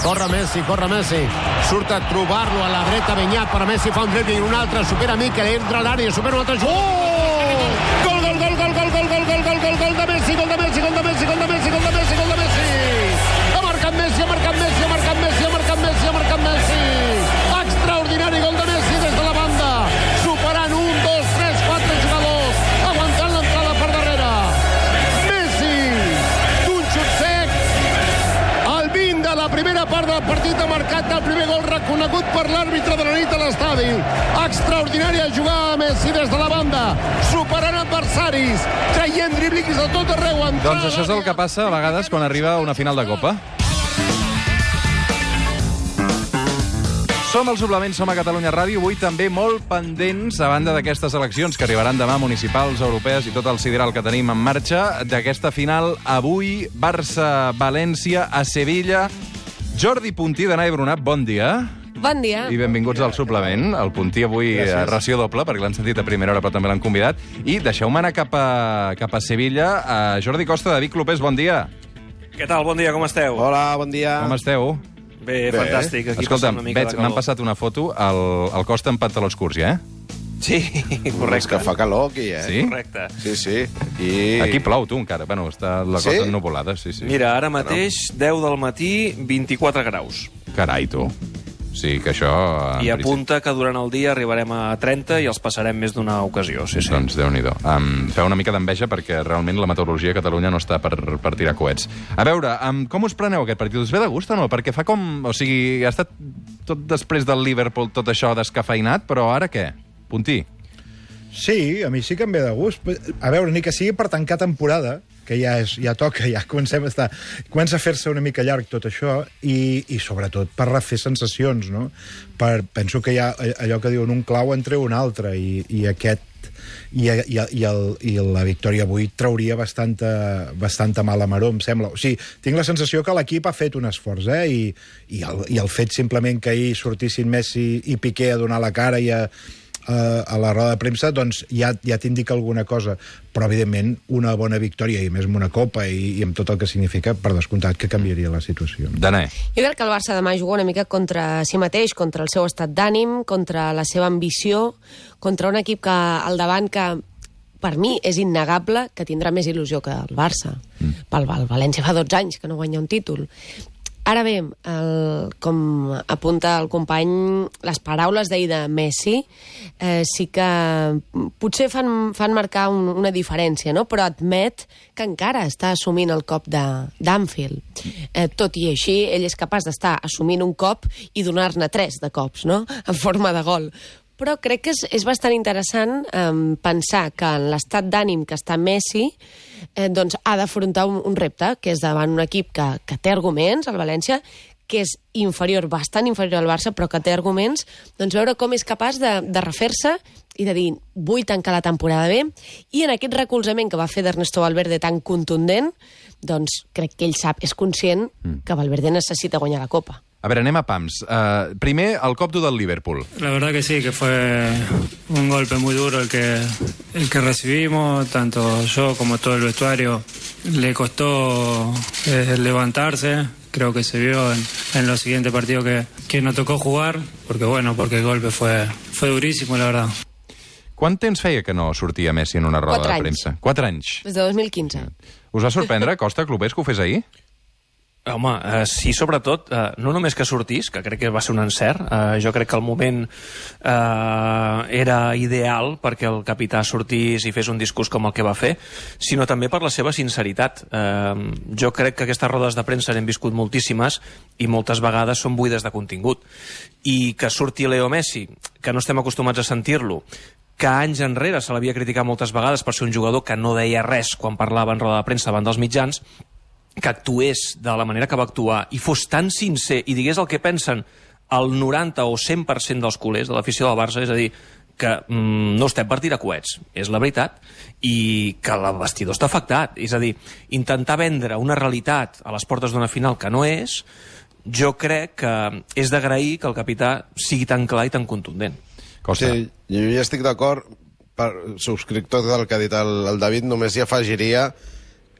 Corre Messi. Surt a trobar-lo a la dreta, Benyat, per a Messi, fa un dribbling, un altre, supera Mikel, entra a l'àrea, supera un altre... Gol de Messi! Ha marcat Messi! Extraordinari gol de Messi des de la banda, superant 1, 2, 3, 4 jugadors, aguantant l'entrada per darrere. Messi, d'un xut sec, al 20 de la primera part del partit ha marcat el primer gol reconegut per l'àrbitre de la nit a l'estadi. Extraordinària jugada de Messi des de la banda, superant adversaris, traient driblings de tot arreu. Doncs això és el que passa a vegades quan arriba una final de Copa. Som al Suplement, som a Catalunya Ràdio, avui també molt pendents, a banda d'aquestes eleccions que arribaran demà, municipals, europees i tot el sideral que tenim en marxa, d'aquesta final avui, Barça-València a Sevilla. Jordi Puntí, Danai Brunat, bon dia. Bon dia. I benvinguts al Suplement. El Puntí avui ració doble, perquè l'han sentit a primera hora, però també l'han convidat. I deixeu-me anar cap a Sevilla. Jordi Costa, de Vic López, bon dia. Què tal? Bon dia, com esteu? Hola, bon dia. Com esteu? Bé, fantàstic. Aquí escolta'm, una mica de calor. m'han passat una foto al Costa en pantalons curts, ja, Sí, correcte. És que fa calor aquí, Sí? Correcte. Sí. I... Aquí plou, tu, encara. Bueno, està la cosa ennuvolada, sí. Mira, ara mateix, 10 del matí, 24 graus. Carai, tu. Sí, que això... I apunta que durant el dia arribarem a 30 i els passarem més d'una ocasió, sí. Doncs Déu-n'hi-do. Feu una mica d'enveja perquè realment la meteorologia a Catalunya no està per tirar coets. A veure, com us preneu aquest partit? Us ve de gust o no? Perquè fa com... O sigui, ha estat tot després del Liverpool, tot això descafeinat, però ara què? Puntí. Sí, a mi sí que em ve de gust. A veure, ni que sigui per tancar temporada, que ja toca, ja comença a fer-se una mica llarg tot això, i sobretot per refer sensacions, no? Penso que hi ha allò que diuen un clau en treu un altre, i la victòria avui trauria bastanta mala maror, em sembla. O sigui, tinc la sensació que l'equip ha fet un esforç, i el fet simplement que ahir sortissin Messi i Piqué a donar la cara i a la roda de premsa, doncs ja t'indica alguna cosa, però evidentment una bona victòria, i més amb una copa i amb tot el que significa, per descomptat que canviaria la situació. Danai. Jo crec que el Barça demà juga una mica contra si mateix, contra el seu estat d'ànim, contra la seva ambició, contra un equip que al davant que per mi és innegable que tindrà més il·lusió que el Barça. El València fa 12 anys que no guanya un títol. Ara bé, com apunta el company, les paraules d'ahir de Messi sí que potser fan marcar una diferència, no? Però admet que encara està assumint el cop d'Anfield. Tot i així, ell és capaç d'estar assumint un cop i donar-ne 3 de cops, no? En forma de gol. Però crec que és bastant interessant pensar que en l'estat d'ànim que està Messi doncs ha d'afrontar un repte, que és davant un equip que té arguments, el València, que és bastant inferior al Barça, però que té arguments, doncs veure com és capaç de refer-se i de dir, vull tancar la temporada bé, i en aquest recolzament que va fer d'Ernesto Valverde tan contundent, doncs crec que ell és conscient que Valverde necessita guanyar la Copa. A ver, anem a pams. Primer, el cop dur del Liverpool. La verdad que sí, que fue un golpe muy duro el que recibimos, tanto yo como todo el vestuario. Le costó levantarse, creo que se vio en los siguientes partidos que nos tocó jugar, porque el golpe fue durísimo, la verdad. Quant temps feia que no sortia Messi en una roda de premsa? 4 anys. Des de 2015. Us va sorprendre, Costa, Clopés, que ho fes ahir? Home, sí, sobretot, no només que sortís, que crec que va ser un encert, jo crec que el moment era ideal perquè el capità sortís i fes un discurs com el que va fer, sinó també per la seva sinceritat. Jo crec que aquestes rodes de premsa n'hem viscut moltíssimes i moltes vegades són buides de contingut. I que surti Leo Messi, que no estem acostumats a sentir-lo, que anys enrere se l'havia criticat moltes vegades per ser un jugador que no deia res quan parlava en roda de premsa davant dels mitjans, que actués de la manera que va actuar i fos tan sincer i digués el que pensen el 90 o 100% dels culers de l'afició del Barça, és a dir, que no estem per tirar coets, és la veritat, i que el vestidor està afectat. És a dir, intentar vendre una realitat a les portes d'una final que no és, jo crec que és d'agrair que el capità sigui tan clar i tan contundent. Costa. Sí, jo ja estic d'acord, subscric tot el que ha dit el David, només hi afegiria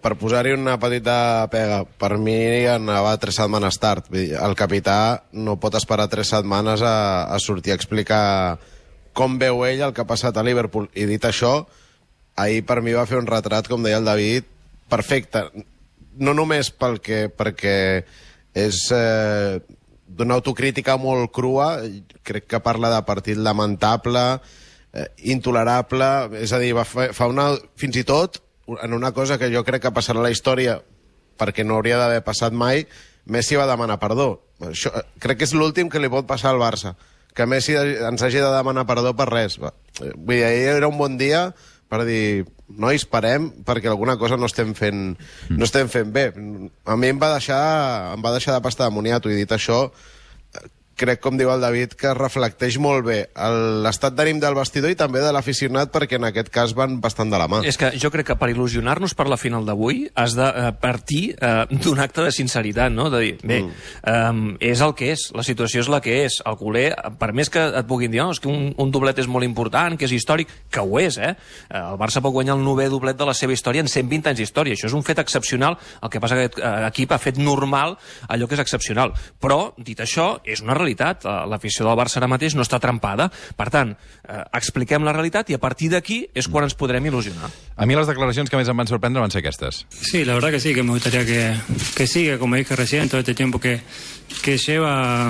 per posar-hi una petita pega, per mi anava 3 setmanes tard. Vull dir, el capità no pot esperar 3 setmanes a sortir a explicar com veu ell el que ha passat a Liverpool. I dit això, ahir per mi va fer un retrat, com deia el David, perfecte. No només perquè és d'una autocrítica molt crua, crec que parla de partit lamentable, intolerable, és a dir, fa una, fins i tot, en una cosa que jo crec que passarà a la història perquè no hauria d'haver passat mai, Messi va demanar perdó. Això, crec que és l'últim que li pot passar al Barça, que Messi ens hagi de demanar perdó per res. Vull dir, ahir era un bon dia per dir, nois, parem, perquè alguna cosa no estem fent bé. A mi em va deixar de pasta de moniato, i dit això, crec, com diu el David, que reflecteix molt bé l'estat d'ànim del vestidor i també de l'aficionat, perquè en aquest cas van bastant de la mà. És que jo crec que per il·lusionar-nos per la final d'avui has de partir d'un acte de sinceritat, no? De dir, bé, és el que és, la situació és la que és. El culer, per més que et puguin dir, no, és que un doblet és molt important, que és històric, que ho és, el Barça pot guanyar el 9è doblet de la seva història en 120 anys d'història. Això és un fet excepcional, el que passa que aquest equip ha fet normal allò que és excepcional. Però, dit això, és una realitat. L'afició del Barça ara mateix no està trempada. Per tant, expliquem la realitat i a partir d'aquí és quan ens podrem il·lusionar. A mi les declaracions que més em van sorprendre van ser aquestes. Sí, la verdad que sí, que me gustaría que siga, como dije recién, todo este tiempo que lleva,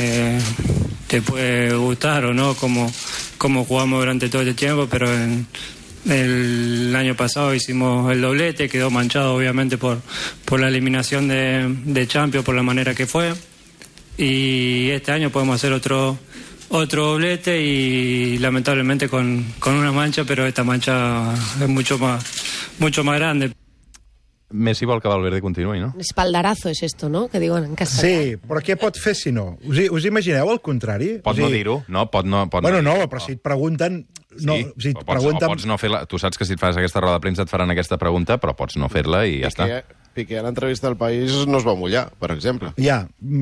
te puede gustar o no como jugamos durante todo este tiempo, pero el año pasado hicimos el doblete, quedó manchado obviamente por la eliminación de Champions, por la manera que fue. Y este año podemos hacer otro doblete y lamentablemente con una mancha, pero esta mancha es mucho más grande. Messi vol que Valverde continuï, no? Espaldarazo és esto, no?, que diuen en castellà. Sí, però què pot fer si no? Us imagineu el contrari? Pot no dir-ho, no? Pot no Però si et pregunten... No, sí, o pots no fer-la. Tu saps que si et fas aquesta roda de premsa et faran aquesta pregunta, però pots no fer-la i ja està. Piqué a l'entrevista del País no es va mullar, per exemple. Ja,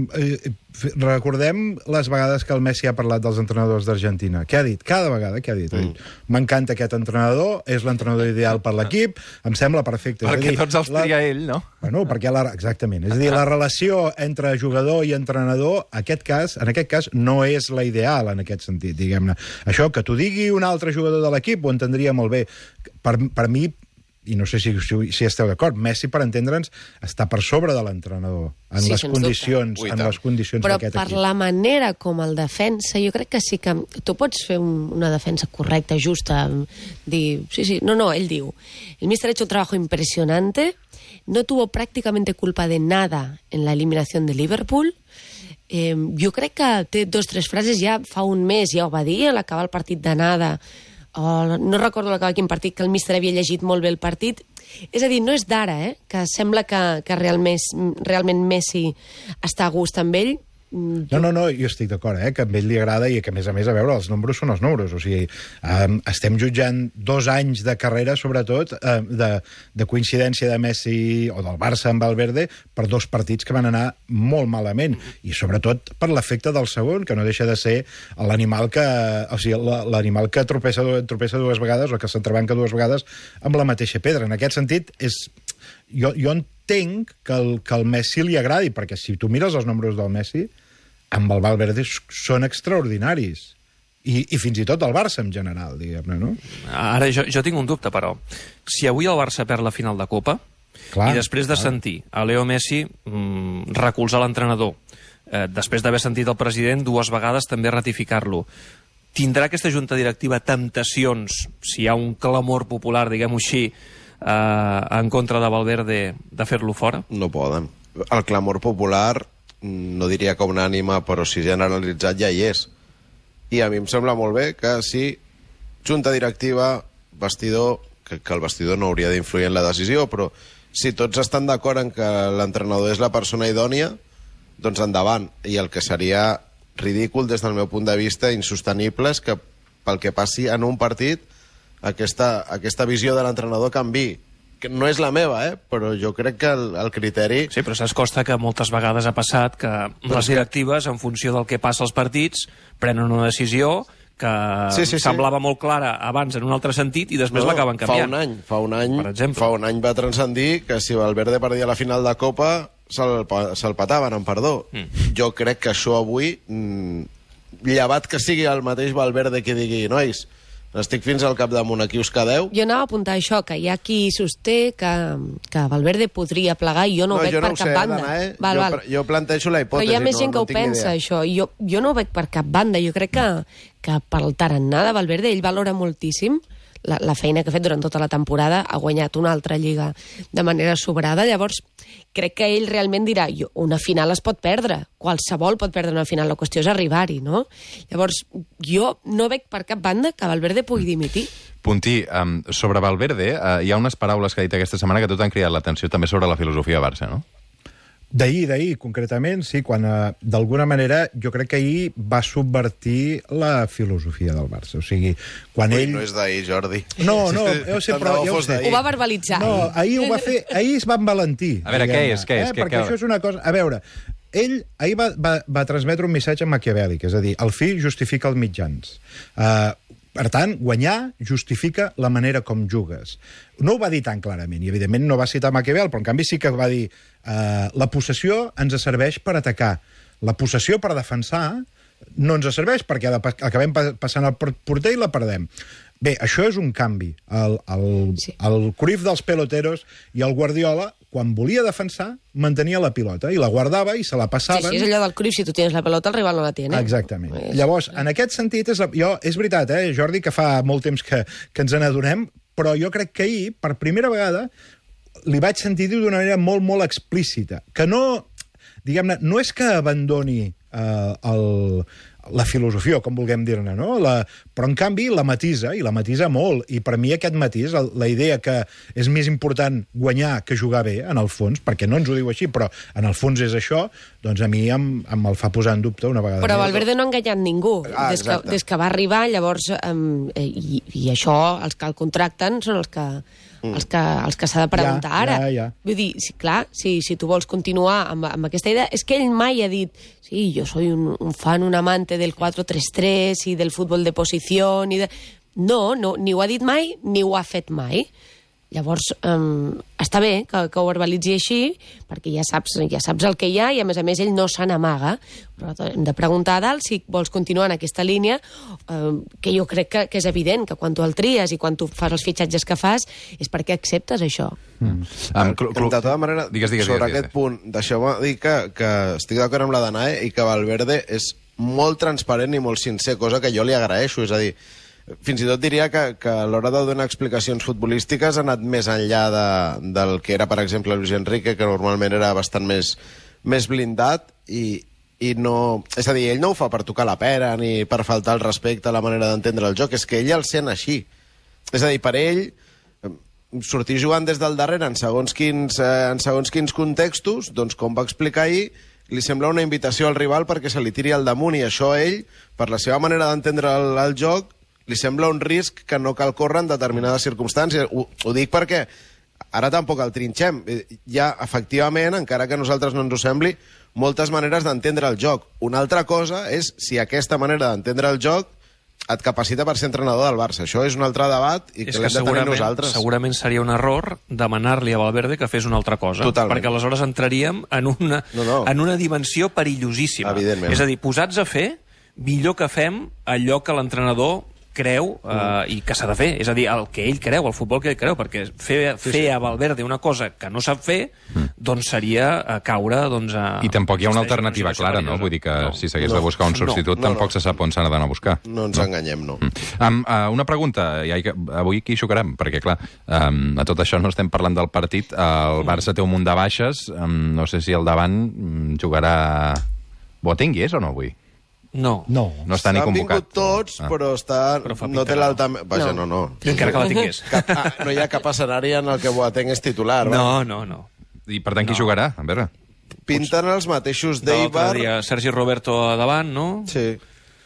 recordem les vegades que el Messi ha parlat dels entrenadors d'Argentina. Què ha dit? Cada vegada, què ha dit? M'encanta aquest entrenador, és l'entrenador ideal per l'equip, em sembla perfecte. Perquè tots els tria ell, no? Bueno, perquè exactament. És a dir, la relació entre jugador i entrenador, en aquest cas, no és la ideal en aquest sentit, diguem-ne. Això, que t'ho digui un altre jugador de l'equip, ho entendria molt bé. Per mi, i no sé si esteu d'acord, Messi, per entendre'ns, està per sobre de l'entrenador en les condicions però d'aquest equip. Per la manera com el defensa, jo crec que sí que tu pots fer una defensa correcta, justa, dir, sí, no, él diu, el míster ha hecho un trabajo impresionante, no tuvo prácticamente culpa de nada en la eliminación de Liverpool. Jo crec que té 2 o 3 frases, ja fa un mes ja ho va dir, a l'acabar el partit d'anada, no recordo l'acabar quin partit, que el míster havia llegit molt bé el partit. És a dir, no és d'ara, que sembla que realment Messi està a gust amb ell. No, jo estic d'acord, que a ell li agrada i que, a més, a veure, els números són els números. O sigui, estem jutjant 2 anys de carrera, sobretot, de coincidència de Messi o del Barça amb Valverde per 2 partits que van anar molt malament. I, sobretot, per l'efecte del segon, que no deixa de ser l'animal que tropessa 2 vegades o que s'entrebanca 2 vegades amb la mateixa pedra. En aquest sentit, jo entenc que el Messi li agradi, perquè si tu mires els números del Messi, amb el Valverde són extraordinaris. I fins i tot el Barça en general, diguem-ne, no? Ara jo tinc un dubte, però. Si avui el Barça perd la final de Copa, i després de sentir a Leo Messi recolzar l'entrenador, després d'haver sentit el president 2 vegades també ratificar-lo, tindrà aquesta junta directiva temptacions, si hi ha un clamor popular, diguem-ho així, en contra de Valverde, de fer-lo fora? No poden. El clamor popular, no diria que unànime, però si generalitzat ja hi és. I a mi em sembla molt bé que si junta directiva, vestidor, que el vestidor no hauria d'influir en la decisió, però si tots estan d'acord en que l'entrenador és la persona idònia, doncs endavant. I el que seria ridícul des del meu punt de vista, insostenible, és que pel que passi en un partit aquesta visió de l'entrenador canviï. Que no és la meva, però jo crec que el criteri... Sí, però saps costa que moltes vegades ha passat que les directives, en funció del que passa als partits, prenen una decisió que semblava molt clara abans en un altre sentit i després l'acaben canviant. Fa un any va transcendir que si Valverde perdia la final de Copa se'l pataven, amb perdó. Jo crec que això avui, llevat que sigui el mateix Valverde que digui, nois, estic fins al capdamunt, aquí us quedeu. Jo anava a apuntar això, que hi ha qui sosté que Valverde podria plegar i jo no ho veig per cap banda. Jo plantejo la hipòtesi. Però hi ha més gent que ho pensa, això. Jo no ho veig per cap banda. Jo crec que pel tarannà de Valverde ell valora moltíssim la feina que ha fet durant tota la temporada, ha guanyat una altra lliga de manera sobrada, llavors crec que ell realment dirà, una final es pot perdre, qualsevol pot perdre una final, la qüestió és arribar-hi, no? Llavors, jo no veig per cap banda que Valverde pugui dimitir. Puntí, sobre Valverde, hi ha unes paraules que ha dit aquesta setmana que tot han cridat l'atenció també sobre la filosofia de Barça, no? D'ahir, concretament, sí, quan d'alguna manera jo crec que ahir va subvertir la filosofia del Barça. O sigui, quan ell... No és d'ahir, Jordi. No, ja ho sé, però ja ho sé. Ho va verbalitzar. No, ahir ho va fer, ahir es va envalentir. A veure, què és? Perquè això és una cosa... A veure, ell ahir va transmetre un missatge maquiavèlic, és a dir, el fi justifica els mitjans. Per tant, guanyar justifica la manera com jugues. No ho va dir tan clarament, i evidentment no va citar Maquiavel, però en canvi sí que va dir la possessió ens serveix per atacar. La possessió per defensar no ens serveix perquè acabem passant al porter i la perdem. Bé, això és un canvi. El Cruyff dels peloteros i el Guardiola, quan volia defensar, mantenia la pilota i la guardava i se la passaven. Sí, és allò del Cruyff, si tu tienes la pelota, el rival no la tiene. Exactament. Llavors, en aquest sentit, és veritat, Jordi, que fa molt temps que ens n'adonem, però jo crec que ahir, per primera vegada, li vaig sentir dir d'una manera molt, molt explícita, que no, diguem-ne, no és que abandoni la filosofia, com vulguem dir-ne, no? Però, en canvi, la matisa, i la matisa molt. I per mi aquest matís, la idea que és més important guanyar que jugar bé, en el fons, perquè no ens ho diu així, però en el fons és això, doncs a mi em el fa posar en dubte una vegada. Però Valverde no ha enganyat ningú. Des que va arribar, llavors, i això, els que el contracten són els que s'ha de preguntar ara. Vull dir, clar, si tu vols continuar amb aquesta idea, és que ell mai ha dit sí, yo soy un fan, un amante del 4-3-3 i del futbol de posició. No, ni ho ha dit mai, ni ho ha fet mai. Llavors, està bé que ho verbalitzi així, perquè ja saps el que hi ha i, a més, ell no se n'amaga. Però hem de preguntar a dalt si vols continuar en aquesta línia, que jo crec que és evident que quan tu el tries i quan tu fas els fitxatges que fas és perquè acceptes això. De tota manera, sobre aquest punt, deixeu-me dir que estic d'acord amb la Danae i que Valverde és molt transparent i molt sincer, cosa que jo li agraeixo, és a dir, fins i tot diria que a l'hora de donar explicacions futbolístiques ha anat més enllà del que era, per exemple, Luis Enrique, que normalment era bastant més blindat i no... És a dir, ell no ho fa per tocar la pera ni per faltar el respecte a la manera d'entendre el joc, és que ell el sent així. És a dir, per ell, sortir jugant des del darrere en segons quins contextos, doncs com va explicar ahir, li sembla una invitació al rival perquè se li tiri al damunt, i això a ell, per la seva manera d'entendre el joc, li sembla un risc que no cal córrer en determinades circumstàncies. Ho dic perquè ara tampoc el trinxem. Hi ha, efectivament, encara que a nosaltres no ens ho sembli, moltes maneres d'entendre el joc. Una altra cosa és si aquesta manera d'entendre el joc et capacita per ser entrenador del Barça. Això és un altre debat i que l'hem de tenir nosaltres. Segurament seria un error demanar-li a Valverde que fes una altra cosa. Totalment. Perquè aleshores entraríem en una dimensió perillosíssima. Evidentment. És a dir, posats a fer, millor que fem allò que l'entrenador creu i que s'ha de fer. És a dir, el que ell creu, el futbol que ell creu, perquè fer a Valverde una cosa que no sap fer, doncs seria caure... I tampoc hi ha una alternativa clara, no? Vull dir que si s'hagués de buscar un substitut tampoc se sap on s'ha d'anar a buscar. No ens enganyem, no. Una pregunta, avui qui xucarem? Perquè, clar, a tot això no estem parlant del partit. El Barça té un munt de baixes. No sé si al davant jugarà Boateng, és o no, avui? No està ni convocat. Han vingut tots, però no té l'alta... Vaja, no. Encara que la tingués. No hi ha cap escenari en el que Boateng és titular. No. I per tant, qui jugarà? A veure. Pinten els mateixos d'Eibar. Sergi Roberto a davant, no? Sí.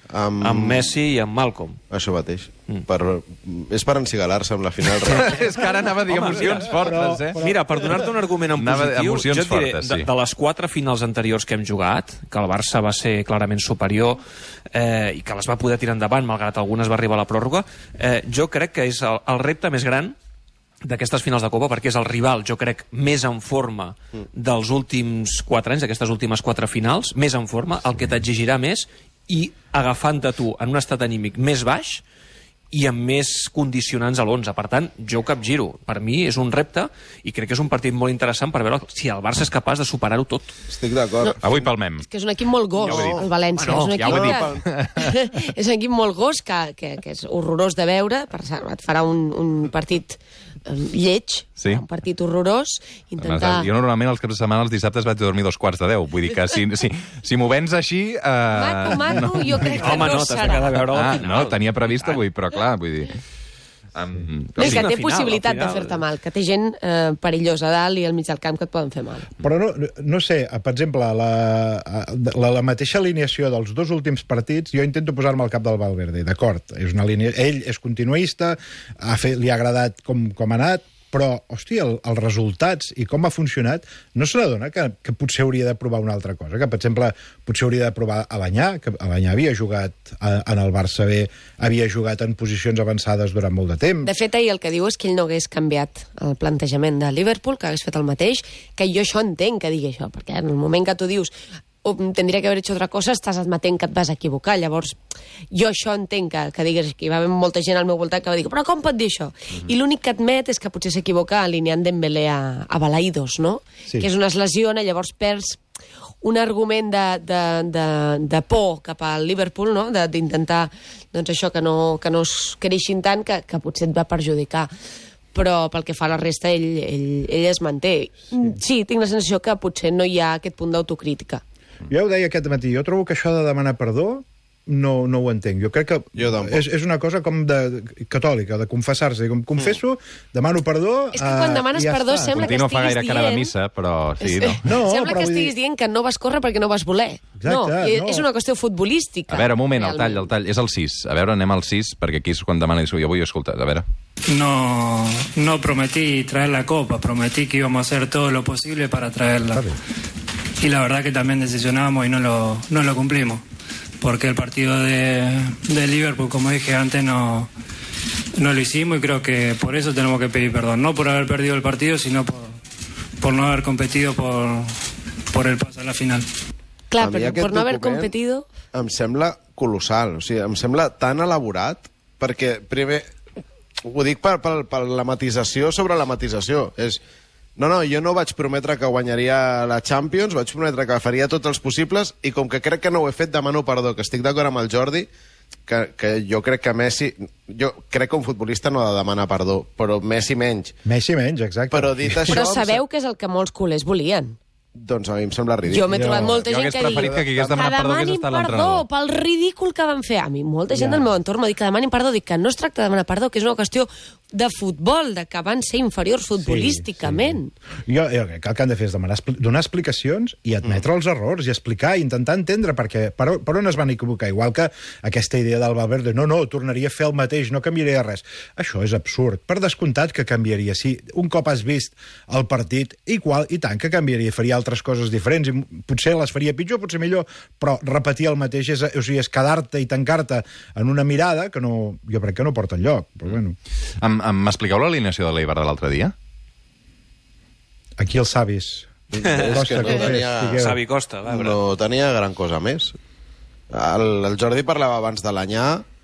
Amb Messi i amb Malcolm. Això mateix. És per encigalar-se amb la final real. És que ara anava a dir emocions fortes, eh? Mira, per donar-te un argument en positiu, jo et diré, fortes, sí. de les 4 finals anteriors que hem jugat, que el Barça va ser clarament superior i que les va poder tirar endavant, malgrat algunes va arribar a la pròrroga, jo crec que és el repte més gran d'aquestes finals de Copa, perquè és el rival, jo crec, més en forma dels últims 4 anys, d'aquestes últimes 4 finals, més en forma, el que t'exigirà més, i agafant-te tu en un estat anímic més baix i amb més condicionants a l'11. Per tant, jo capgiro. Per mi és un repte i crec que és un partit molt interessant per veure si el Barça és capaç de superar-ho tot. Estic d'acord. No. Avui palmem. És que és un equip molt gos, el València. Bueno, és un equip és un equip molt gos que és horrorós de veure. Et farà un partit lleig, sí. Un partit horrorós. Intentar... Jo normalment els caps de setmana, els dissabtes, vaig a dormir 2:45. Vull dir que si m'ho vens així... Maco, jo crec que no serà. T'has de veure la final. No, tenia previst avui, però clar, vull dir... No, és que té possibilitat de fer-te mal, que té gent perillosa a dalt i al mig del camp que et poden fer mal. Però no sé, per exemple, la mateixa alineació dels 2 últims partits, jo intento posar-me al cap del Valverde, d'acord, ell és continuista, li ha agradat com ha anat, però, hòstia, els resultats i com ha funcionat, no se n'adona que potser hauria de provar una altra cosa, que, per exemple, potser hauria de provar Alenyà, que Alenyà havia jugat en el Barça B, havia jugat en posicions avançades durant molt de temps. De fet, ahir el que diu és que ell no hagués canviat el plantejament de Liverpool, que hagués fet el mateix, que jo això entenc que digui això, perquè en el moment que tu dius tindria que haver hecho otra cosa, estàs admetent que et vas equivocar. Llavors, jo això entenc que digues que hi va haver molta gent al meu voltant que va dir, però com pot dir això? I l'únic que admet és que potser s'equivoca alineant Dembélé a Balaïdos, no? Sí. Que és on es lesiona, llavors perds un argument de por cap al Liverpool, no? D'intentar, doncs això, que no es creixin tant, que potser et va perjudicar. Però pel que fa a la resta, ell es manté. Sí, tinc la sensació que potser no hi ha aquest punt d'autocrítica. Jo ho deia aquest matí, jo trobo que això de demanar perdó no ho entenc. Jo crec que és una cosa com de catòlica, de confessar-se. Com confesso, demano perdó... És que quan demanes perdó sembla que estiguis dient... No fa gaire cara de missa, però sí, no? Sembla que estiguis dient que no vas córrer perquè no vas voler. No, és una qüestió futbolística. A veure, un moment, el tall. És el 6. A veure, anem al 6, perquè aquí és quan demana jo vull escoltar. A veure... No prometí traer la copa, prometí que íbamos a hacer todo lo posible para traerla. Y la verdad que también decepcionamos y no lo cumplimos. Porque el partido de Liverpool, como dije antes, no lo hicimos y creo que por eso tenemos que pedir perdón. No por haber perdido el partido, sino por no haber competido por el pas a la final. Clar, però per no haver competido... Em sembla colossal, o sigui, em sembla tan elaborat, perquè primer... Ho dic per la matització sobre la matització. No, jo no vaig prometre que guanyaria la Champions, vaig prometre que faria tots els possibles, i com que crec que no ho he fet, demano perdó, que estic d'acord amb el Jordi, que jo crec que Messi... Jo crec que un futbolista no ha de demanar perdó, però Messi menys. Messi menys, exacte. Però dit això... Però sabeu que és el que molts culers volien. Doncs a mi em sembla ridícul. Jo m'he trobat molta gent que preferit que hagués demanat perdó hagués estat l'entrenador. Pel ridícul que van fer. A mi molta gent del meu entorn m'ha dit que demanin perdó. Dic que no es tracta de demanar perdó, que és una qüestió de futbol, de que van ser inferiors futbolísticament. Sí. Jo crec que el que han de fer és donar explicacions i admetre els errors i explicar, intentar entendre per on es van equivocar. Igual que aquesta idea del Valverde, no, tornaria a fer el mateix, no canviaria res. Això és absurd. Per descomptat que canviaria. Si un cop has vist el partit, i tant que canviaria, faria altres coses diferents, i potser les faria pitjor, potser millor, però repetir el mateix és quedar-te i tancar-te en una mirada que jo crec que no porta enlloc. Però bueno. M'expliqueu l'alineació de l'Eibar de l'altre dia? Aquí els savis. Xavi Costa, va, no tenia gran cosa més. El Jordi parlava abans de l'Anyà.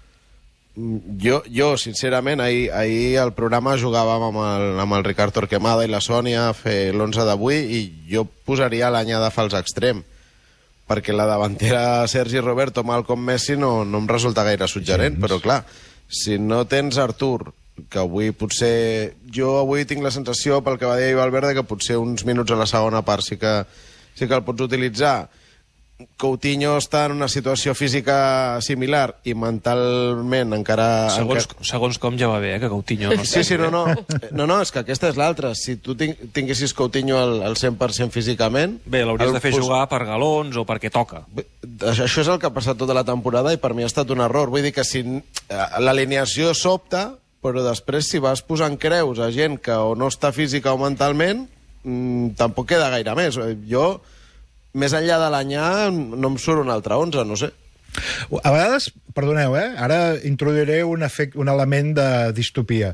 Jo sincerament, ahir al programa jugàvem amb el Ricard Torquemada i la Sònia a fer l'11 d'avui, i jo posaria l'Anyà de fals extrem, perquè la davantera Sergi Roberto, Malcolm, Messi no em resulta gaire suggerent, però clar, si no tens Artur, que avui potser... Jo avui tinc la sensació, pel que va dir Valverde, que potser uns minuts a la segona part sí que el pots utilitzar. Coutinho està en una situació física similar i mentalment encara... Segons com ja va bé, que Coutinho... Sí, no, és que aquesta és l'altra. Si tu tinguessis Coutinho al 100% físicament... Bé, l'hauries de fer jugar per galons o perquè toca. això és el que ha passat tota la temporada i per mi ha estat un error. Vull dir que si l'alineació sobta, però després si vas posant creus a gent que o no està física o mentalment, tampoc queda gaire més. Jo, més enllà de l'anyà, no em surt un altre 11, no sé. A vegades, perdoneu, ara introduiré un element de distopia.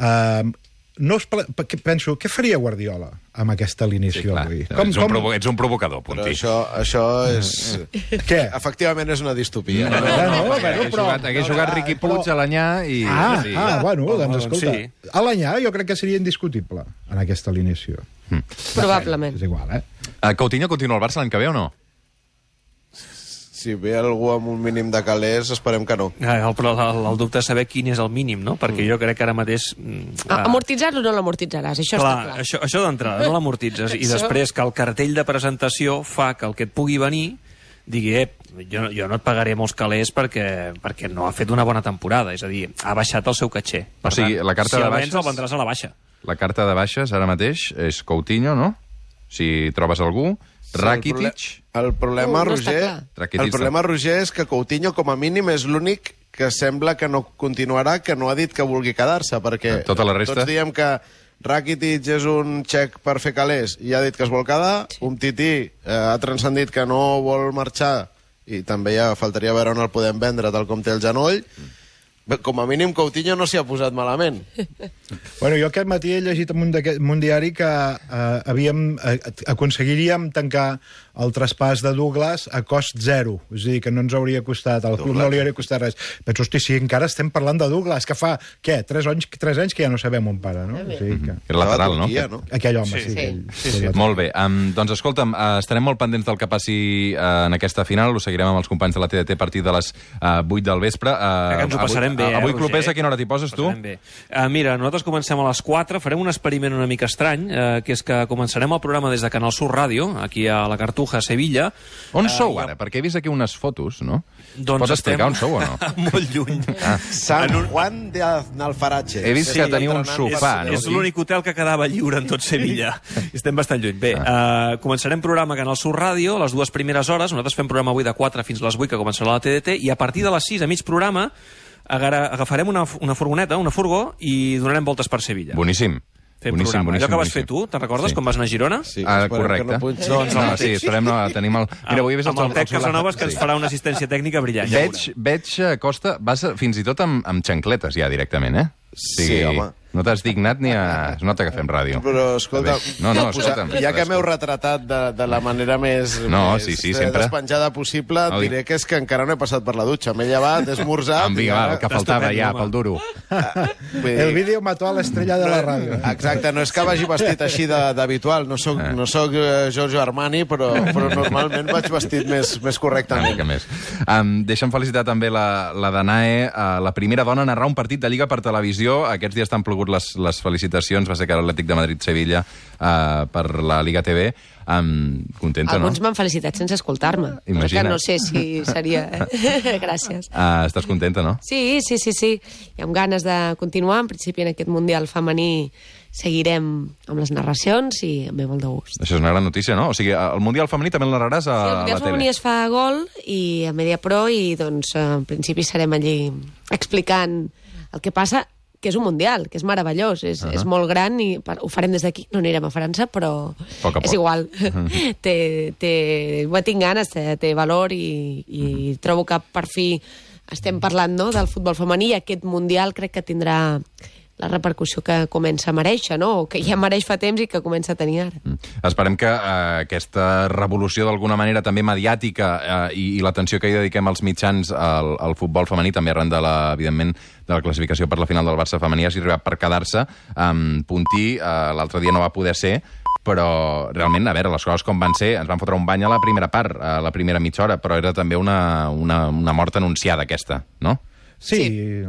Penso, què faria Guardiola amb aquesta alineació avui? Ets un provocador, Puntí. Però això és... Què? Efectivament és una distopia. Hagués jugat Riqui Puig a l'Anyà i... Bueno, doncs escolta. A l'Anyà jo crec que seria indiscutible en aquesta alineació. Probablement. És igual, Coutinho continua al Barça l'any que ve o no? Si ve algú amb un mínim de calés, esperem que no. Però el dubte és saber quin és el mínim, no? Perquè jo crec que ara mateix... Amortitzar-lo no l'amortitzaràs, això està clar. Això d'entrada, no l'amortitzes. I després que el cartell de presentació fa que el que et pugui venir digui, jo no et pagaré molts calés perquè no ha fet una bona temporada. És a dir, ha baixat el seu catxer. Per tant, la carta si de el baixes... vens, el vendràs a la baixa. La carta de baixes, ara mateix, és Coutinho, no? Si trobes algú... Rakitic... El problema, Roger, és que Coutinho, com a mínim, és l'únic que sembla que no continuarà, que no ha dit que vulgui quedar-se, perquè tota la resta... tots diem que Rakitic és un xec per fer calés i ha dit que es vol quedar, Umtiti ha transcendit que no vol marxar i també ja faltaria veure on el podem vendre tal com té el genoll. Com a mínim Coutinho no s'hi ha posat malament. Bueno, jo aquest matí he llegit en un diari que aconseguiríem tancar el traspàs de Douglas a cost zero. És a dir, que no ens hauria costat, al club no li hauria costat res. Penso, hosti, si encara estem parlant de Douglas, que fa, què, 3 anys que ja no sabem on para, no? O sigui que... Era lateral, no? Aquell home, sí. Molt bé. Doncs escolta'm, estarem molt pendents del que passi en aquesta final, ho seguirem amb els companys de la TDT a partir de les 8 del vespre. Que ens ho passarem bé, avui, Clopés, a quina hora t'hi poses, tu? Mira, nosaltres comencem a les 4, farem un experiment una mica estrany, que és que començarem el programa des de Canal Sur Ràdio, aquí a la Cartuja, a Sevilla. On sou ara? Perquè he vist aquí unes fotos, no? Doncs pots explicar on sou o no? Molt lluny. San Juan de Alfarache. He vist que teniu un sofà, no? És l'únic hotel que quedava lliure en tot Sevilla. Estem bastant lluny. Bé, començarem programa a Canal Sur Ràdio, les 2 primeres hores. Nosaltres fem programa avui de 4 fins a les 8, que començarà la TDT, i a partir de les 6, a mig programa, agafarem una furgoneta, una furgó, i donarem voltes per Sevilla. Boníssim. Boníssim. Allò que vas fer tu, te'n recordes, quan vas anar a Girona? Sí, correcte. Doncs sí, tenim el... Mira, avui he vist amb el Tec Casanovas, que ens farà una assistència tècnica brillant. Veig, Costa, vas fins i tot amb xancletes ja directament, eh? Sí, home. No t'has dignat ni a... Es nota que fem ràdio. Però, escolta, escolta'm. Ja que m'heu retratat de la manera més despenjada possible, diré que és que encara no he passat per la dutxa. M'he llevat, he esmorzat... El que faltava ja, pel duro. El vídeo mató a l'estrella de la ràdio. Exacte, no és que vagi vestit així d'habitual. No soc Giorgio Armani, però normalment vaig vestit més correctament. Deixa'm felicitar també la Danae, la primera dona a narrar un partit de Lliga per televisió. Aquests dies t'han plogut les felicitacions, va ser que l'Atlètic de Madrid-Sevilla per la Liga TV. Contenta, no? Alguns m'han felicitat sense escoltar-me. Que no sé si seria... Gràcies. Estàs contenta, no? Sí. I amb ganes de continuar. En principi, en aquest Mundial femení seguirem amb les narracions i em ve molt de gust. Això és una gran notícia, no? O sigui, el Mundial femení també el narraràs a la tele. El Mundial femení es fa a Gol i a Mediapro i, doncs, en principi serem allí explicant el que passa, que és un Mundial, que és meravellós, és molt gran i ho farem des d'aquí. No anirem a França, però és igual. Tinc ganes, té valor i trobo que per fi estem parlant del futbol femení i aquest Mundial crec que tindrà la repercussió que comença a mereixer, no? O que ja mereix fa temps i que comença a tenir ara. Esperem que aquesta revolució d'alguna manera també mediàtica i l'atenció que hi dediquem als mitjans al futbol femení, també arran evidentment, de la classificació per la final del Barça femení, hagi arribat per quedar-se. Puntí, l'altre dia no va poder ser, però realment, a veure, les coses com van ser, ens van fotre un bany a la primera part, a la primera mitja hora, però era també una mort anunciada, aquesta, no? Sí. No?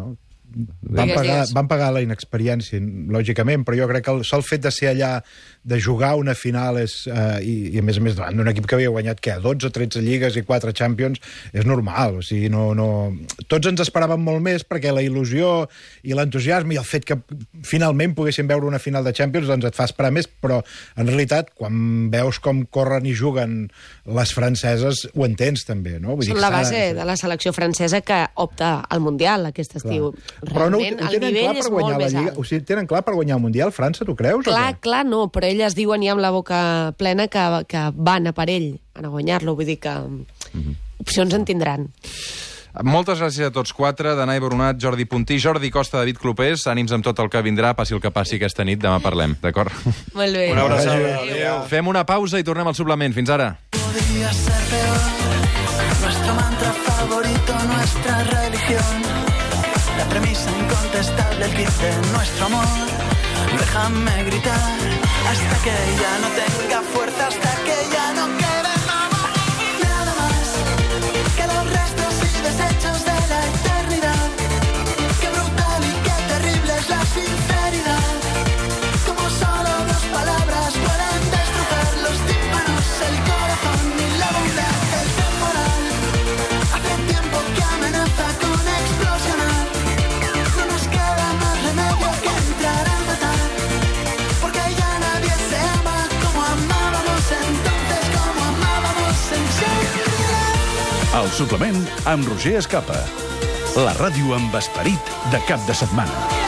Van pagar la inexperiència, lògicament, però jo crec que el sol fet de ser allà, de jugar una final, i a més davant d'un equip que havia guanyat, 12 o 13 lligues i 4 Champions, és normal. O sigui, tots ens esperàvem molt més perquè la il·lusió i l'entusiasme i el fet que finalment poguéssim veure una final de Champions doncs et fa esperar més, però en realitat, quan veus com corren i juguen les franceses, ho entens també, no? Vull dir, són la base de la selecció francesa que opta al Mundial aquest estiu. Però no, realment el nivell és molt més alt. O sigui, tenen clar per guanyar el Mundial, França, tu creus? Clar, no, però elles diuen ja amb la boca plena que van a per ell, a guanyar-lo, vull dir que opcions en tindran. Moltes gràcies a tots quatre, Danai Boronat, Jordi Puntí, Jordi Costa, David Clopés. Ànims amb tot el que vindrà, passi el que passi aquesta nit, demà parlem, d'acord? Molt bé. Una abraçada. Fem una pausa i tornem al suplement. Fins ara. Podría ser peor, nuestro mantra favorito, nuestra religión, la premisa incontestable, el kit de nuestro amor. Déjame gritar hasta que ya no tenga fuerza, hasta que ya no quede nada más que los restos y desechos de la eternidad. Qué brutal y qué terrible es la sinceridad, como solo dos palabras pueden destrozar los tímpanos, el corazón y la bondad del temporal. Hace tiempo que amenaza con explosionar, no nos queda más remedio que entrar al matar, porque ya nadie se ama como amábamos entonces, como amábamos en siempre. El suplement amb Roger Escapa. La ràdio amb esperit de cap de setmana.